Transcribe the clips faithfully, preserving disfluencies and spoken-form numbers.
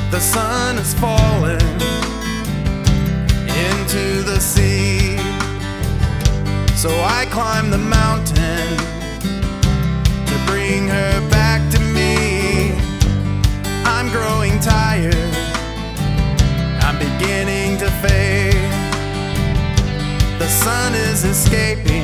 The sun is falling into the sea, so I climb the mountain to bring her back to me. I'm growing tired, I'm beginning to fade. The sun is escaping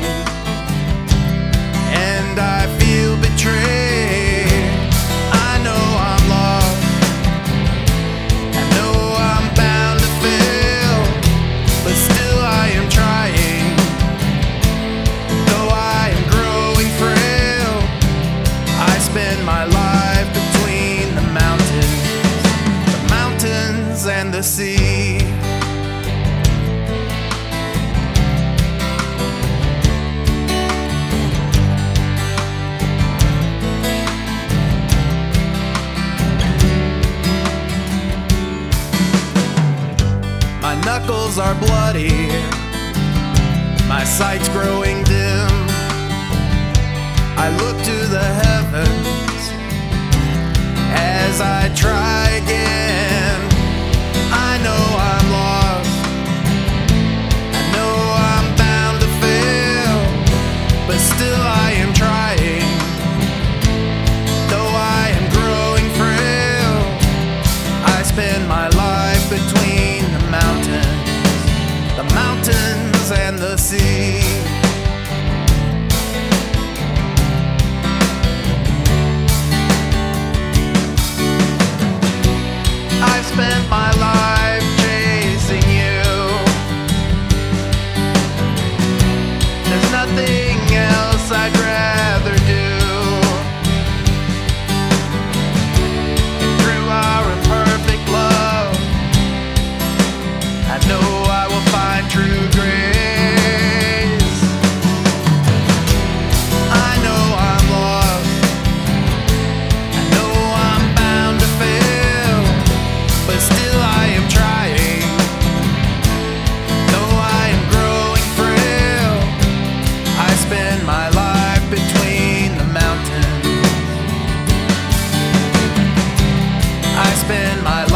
and I feel betrayed. I know I'm lost, I know I'm bound to fail, but still I am trying. Though I am growing frail, I spend my life between the mountains, the mountains and the sea. My knuckles are bloody, my sight's growing dim. I look to the heavens as I try again. I know I'm lost, I know I'm bound to fail, but still I am trying. Though I am growing frail, I spend my life between the mountains, the mountains and the sea. I've spent my life chasing you. There's nothing else I'd rather do. And through our imperfect love, I know I will find true grace. I know I'm lost, I know I'm bound to fail, but still I am trying. Though I am growing frail, I spend my life between the mountains. I spend my life